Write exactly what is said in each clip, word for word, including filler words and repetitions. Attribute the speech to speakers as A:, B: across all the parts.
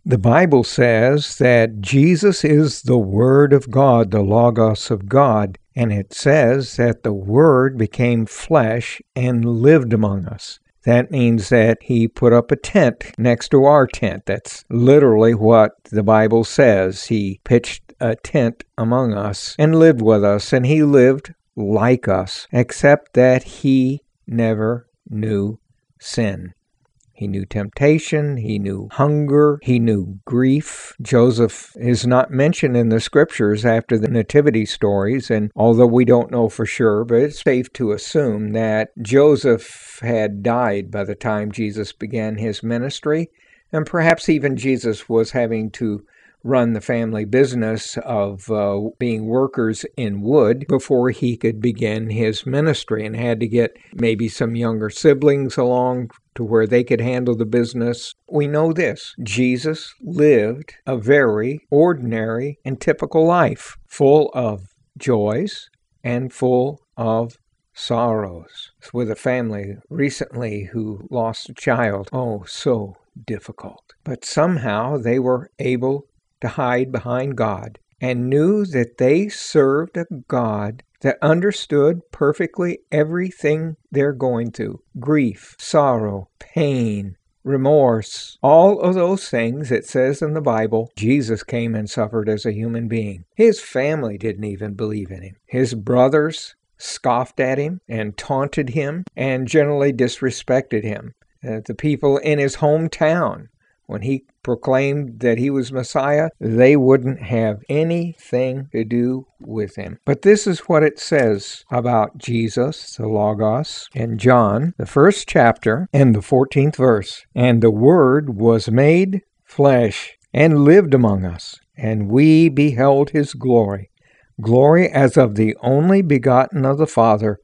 A: The Bible says that Jesus is the Word of God, the Logos of God, and it says that the Word became flesh and lived among us. That means that he put up a tent next to our tent. That's literally what the Bible says. He pitched a tent among us and lived with us, and he lived like us, except that he never knew sin. He knew temptation, he knew hunger, he knew grief. Joseph is not mentioned in the scriptures after the nativity stories, and although we don't know for sure, but it's safe to assume that Joseph had died by the time Jesus began his ministry, and perhaps even Jesus was having to run the family business of uh, being workers in wood before he could begin his ministry, and had to get maybe some younger siblings along to where they could handle the business. We know this: Jesus lived a very ordinary and typical life, full of joys and full of sorrows. With a family recently who lost a child. Oh, so difficult. But somehow they were able to hide behind God and knew that they served a God that understood perfectly everything they're going through. Grief, sorrow, pain, remorse, all of those things it says in the Bible, Jesus came and suffered as a human being. His family didn't even believe in him. His brothers scoffed at him and taunted him and generally disrespected him. Uh, the people in his hometown, when he proclaimed that he was Messiah, they wouldn't have anything to do with him. But this is what it says about Jesus, the Logos, in John, the first chapter and the fourteenth verse. And the Word was made flesh and lived among us, and we beheld his glory, glory as of the only begotten of the Father,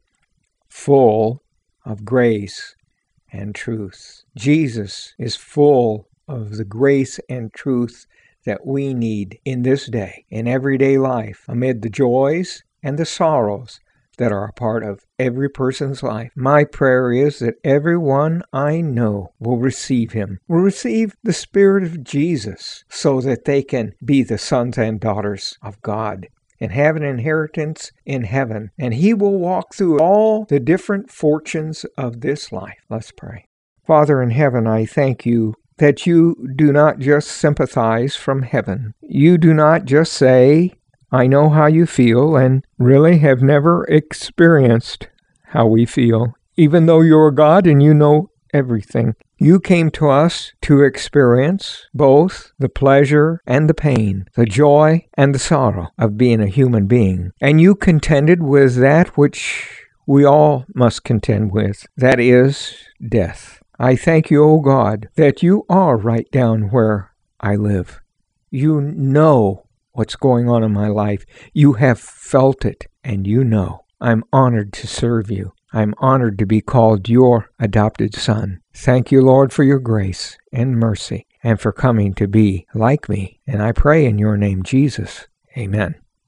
A: full of grace and truth. Jesus is full of the grace and truth that we need in this day, in everyday life, amid the joys and the sorrows that are a part of every person's life. My prayer is that everyone I know will receive him, will receive the Spirit of Jesus, so that they can be the sons and daughters of God and have an inheritance in heaven. And he will walk through all the different fortunes of this life. Let's pray. Father in heaven, I thank you that you do not just sympathize from heaven. You do not just say, I know how you feel, and really have never experienced how we feel, even though you're God and you know everything. You came to us to experience both the pleasure and the pain, the joy and the sorrow of being a human being. And you contended with that which we all must contend with, that is death. I thank you, O God, that you are right down where I live. You know what's going on in my life. You have felt it, and you know. I'm honored to serve you. I'm honored to be called your adopted son. Thank you, Lord, for your grace and mercy, and for coming to be like me. And I pray in your name, Jesus. Amen.